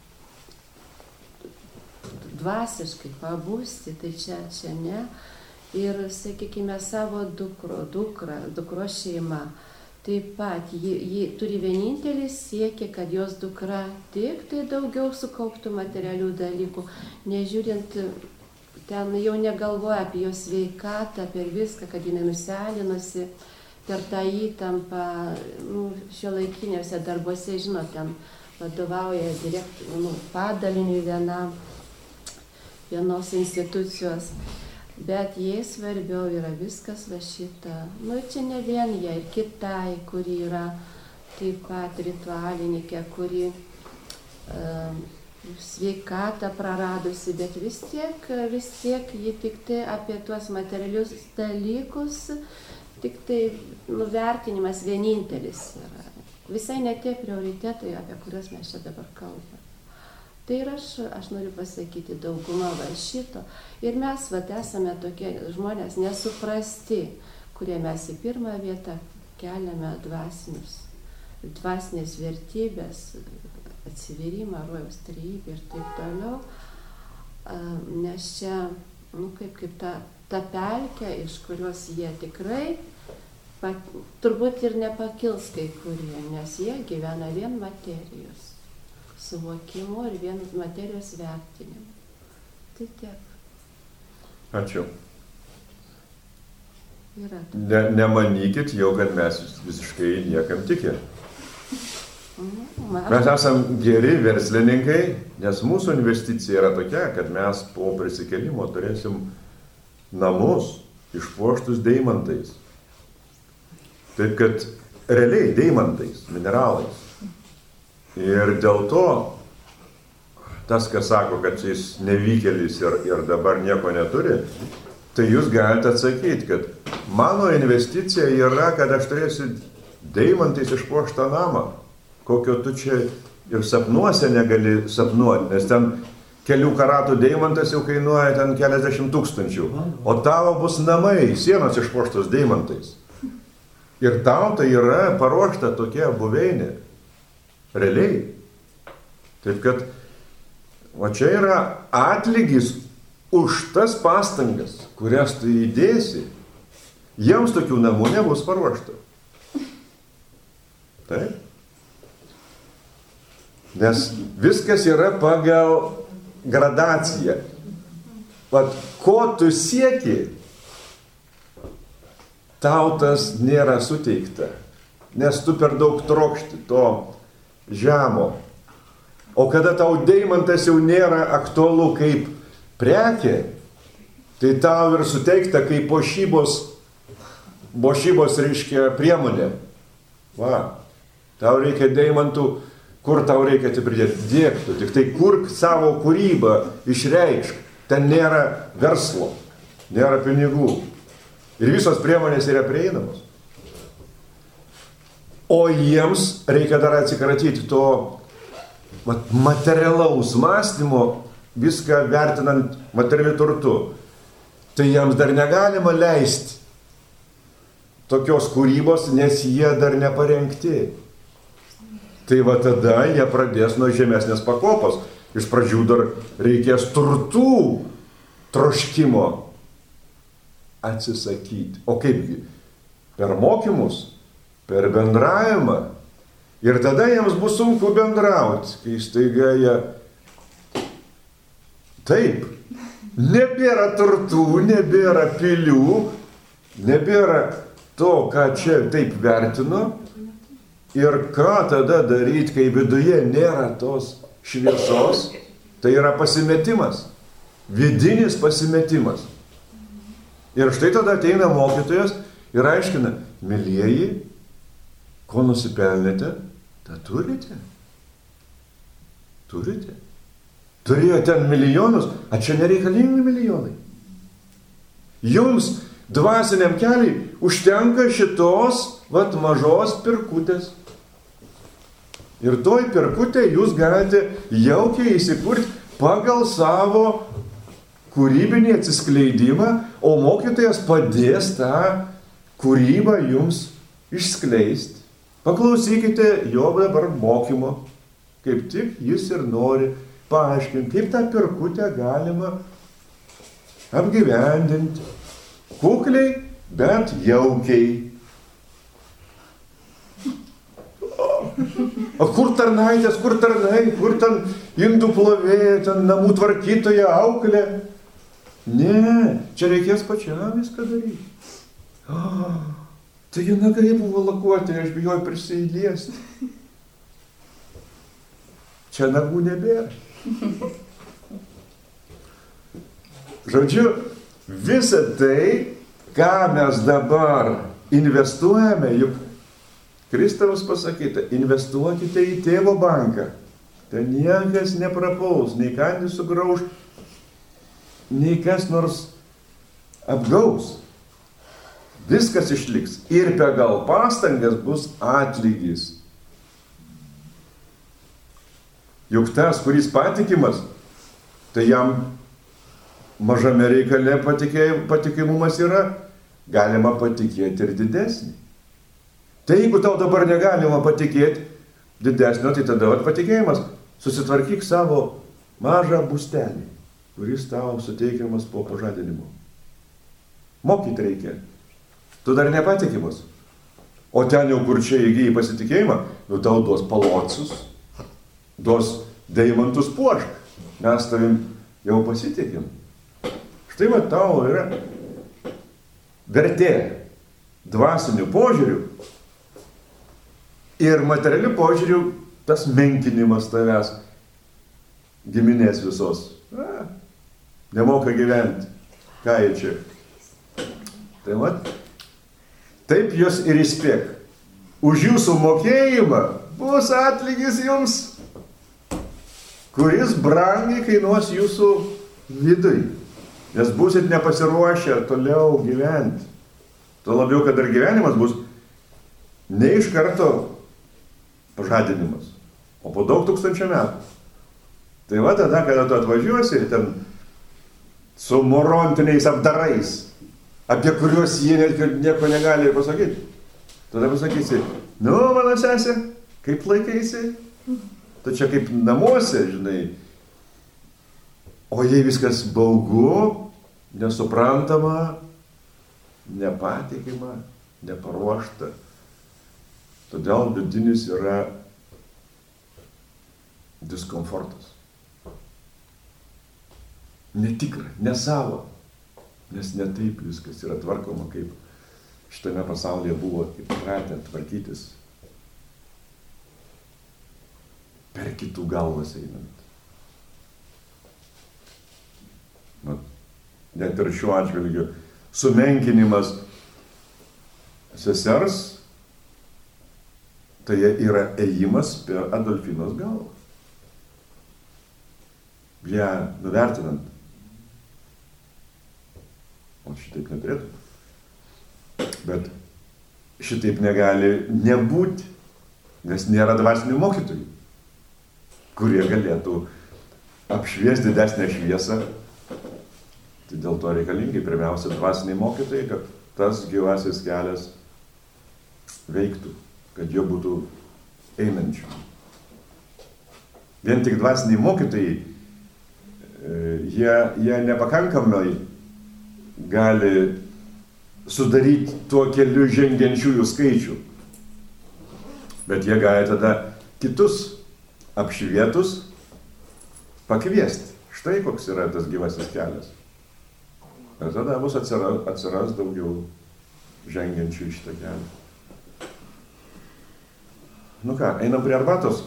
dvasiškai pabusti, tai čia ne. Ir, sakykime, savo dukros šeima. Taip pat, ji turi vienintelį siekį, kad jos dukra tik tai daugiau sukauptų materialių dalykų, nežiūrint, ten jau negalvoja apie jos sveikatą, apie viską, kad jinai nuselinusi per tą įtampą, šiuolaikiniuose darbuose, žinot, ten vadovauja padaliniui vienos institucijos, bet jai svarbiau yra viskas va šita. Čia ne vien jie, ir kitai, kuri yra taip pat ritualininkė, kuri sveikatą praradusi, bet vis tiek ji tik tai apie tuos materialius dalykus, tik tai nuvertinimas vienintelis yra. Visai ne tie prioritetai, apie kuriuos mes čia dabar kalbame. Tai ir aš noriu pasakyti daugumą va šito. Ir mes esame tokie žmonės nesuprasti, kurie mes į pirmą vietą keliame dvasinės vertybės, atsiverimą, rojaus trejybę ir taip toliau. Nes čia, kaip ta pelkė, iš kurios jie tikrai turbūt ir nepakils kai kurie, nes jie gyvena vien materijos suvokimu ir vien materijos vertinimu. Tai tiek. Ačiū. Yra. Nemanykit jau, kad mes visiškai niekam tikė. Mes esam geri verslininkai, nes mūsų investicija yra tokia, kad mes po prisikėlimo turėsim namus išpuoštus deimantais. Taip kad realiai deimantais, mineralais. Ir dėl to tas, kas sako, kad jis nevykėlis ir dabar nieko neturi, tai jūs galite atsakyti, kad mano investicija yra, kad aš turėsiu deimantais išpuoštą namą. Kokio tu čia ir sapnuose negali sapnuoti, nes ten kelių karatų deimantas jau kainuoja ten keliasdešimt tūkstančių, o tavo bus namai, sienos išpuoštos deimantais. Ir tau tai yra paruošta tokia buveinė. Realiai. Taip kad, o čia yra atlygis už tas pastangas, kurias tu įdėsi. Jiems tokių namų nebus paruošta. Taip? Nes viskas yra pagal gradaciją. Vat ko tu sieki, tau tas nėra suteikta. Nes tu per daug trokšti to žemo. O kada tau deimantas jau nėra aktualu kaip prekė, tai tau ir suteikta kaip puošybos reiškia priemonė. Va, tau reikia deimantų, kur tau reikia pridėti? Dėktų, tik tai kurk savo kūrybą, išreikšk. Ten nėra verslo, nėra pinigų. Ir visos priemonės yra prieinamos. O jiems reikia dar atsikratyti to materialaus mąstymo, viską vertinant materialiu turtu. Tai jiems dar negalima leisti tokios kūrybos, nes jie dar neparengti. Tai va tada jie pradės nuo žemesnės pakopos. Iš pradžių dar reikės turtų troškimo atsisakyti. O kaipgi? Per mokymus, per bendravimą. Ir tada jiems bus sunku bendrauti, kai staiga jie... Taip, nebėra turtų, nebėra pilių, nebėra to, ką čia taip vertino. Ir ką tada daryti, kai viduje nėra tos šviesos, tai yra pasimetimas, vidinis pasimetimas. Ir štai tada ateina mokytojas ir aiškina, mielieji, ko nusipelnėte, tą turite. Turite. Turėjo ten milijonus, a čia nereikalingi milijonai. Jums dvasiniam keliui užtenka šitos mažos pirkutės. Ir toj pirkutė jūs galite jaukiai įsikurti pagal savo kūrybinį atsiskleidimą, o mokytojas padės tą kūrybą jums išskleisti. Paklausykite jo dabar mokymo, kaip tik jis ir nori paaiškinti, kaip tą pirkutę galima apgyvendinti. Kukliai, bet jaukiai. O kur tarnaitės, kur tarnai, kur ten indų plovėja, ten namų tvarkytoja, auklė? Ne, čia reikės pačiam viską daryti. Tai nagai buvo lakuoti, aš bijau prisiliesti. Čia nagų nebėra. Žodžiu, visa tai, ką mes dabar investuojame, juk Kristaus pasakyta, investuokite į tėvo banką. ten niekas neprapuls, nei kandys sugrauž, nei kas nors apgaus. Viskas išliks ir pagal pastangas bus atlygis. Juk tas, kuris patikimas, tai jam mažame reikale patikimumas yra, galima patikėti ir didesnį. Tai jeigu tau dabar negalima patikėti didesnio, tai tada patikėjimas. Susitvarkyk savo mažą būstelį, kuris tau suteikiamas po pažadinimo. Mokyti reikia. Tu dar nepatikimas. O ten jau kur čia įgyji pasitikėjimą, nu tau duos palocius, duos deimantus puošk. Mes tavim jau pasitikim. Štai va tau yra vertė dvasinių požiūrių ir materialių požiūrių tas menkinimas tavęs giminės visos. Nemoka gyventi. Ką jie čia? Tai vat, taip jūs ir įspėk. Už jūsų mokėjimą bus atlygis jums, kuris brangiai kainuos jūsų vidui. Nes būsit nepasiruošę toliau gyventi. Tuo labiau, kad ir gyvenimas bus ne iš karto pažadinimas, o po daug tūkstančių metų. Tai va tada, kada tu atvažiuosi ir ten su morontiniais apdarais, apie kuriuos jie net nieko negali pasakyti. Tada pasakysi, nu, mano sesė, kaip laikaisi? Tu čia kaip namuose, žinai. O jei viskas baugu, nesuprantama, nepatikima, neparuošta. Todėl vidinis yra diskomfortas. Netikra, nesavo. Nes ne taip viskas yra tvarkoma, kaip šitame pasaulyje buvo įpratę tvarkytis. Per kitų galvas einant. Net ir šiuo atžvilgiu sumenkinimas sesers, tai yra ėjimas per Adolfinos galvą. Ją nuvertinant. O šitaip neturėtų. Bet šitaip negali nebūti, nes nėra dvasinių mokytojų, kurie galėtų apšviesti didesnę šviesą. Tai dėl to reikalingi pirmiausia dvasiniai mokytojai, kad tas gyvasis kelias veiktų, kad jo būtų einančių. Vien tik dvasiniai mokytojai, jie nepakankamai gali sudaryti tuo keliu žengiančiųjų skaičių. Bet jie gali tada kitus apšvietus pakviesti. Štai koks yra tas gyvasis kelias. Ir tada bus atsiras daugiau žengiančių iš šitą kelią. Nu ką, einam prie arbatos.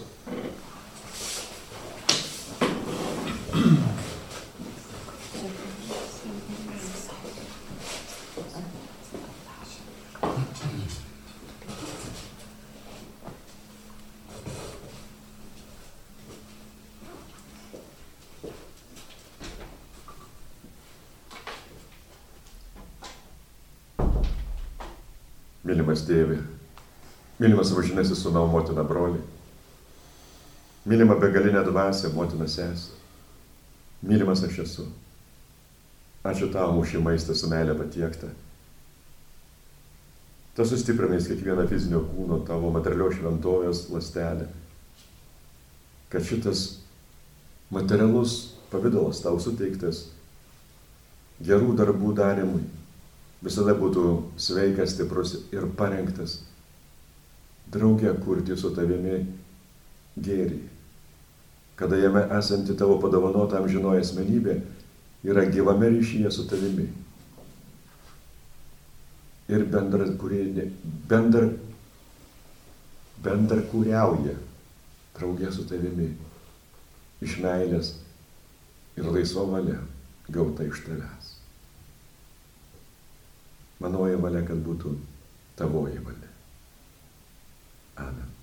Mylimas tėvė, mylimas važinėsis sūnau, motina, broli, mylima begalinė dvasia, motina, sesė, mylimas aš esu. Ačiū tau už šį maistą su meilė patiektą. Ta sustiprinais kiekvieną fizinio kūno tavo materialios šventovės ląstelę, kad šitas materialus pavidalas tau suteiktas gerų darbų darymui visada būtų sveikas, stiprus ir parengtas drauge kurti su tavimi gėrį, kada jame esanti tavo padovanota amžinoji asmenybė yra gyvame ryšyje su tavimi ir bendrakūriauja drauge su tavimi iš meilės ir laisva valia gauta iš tavęs. Manoji valia, kad būtų tavoji valia. Amen.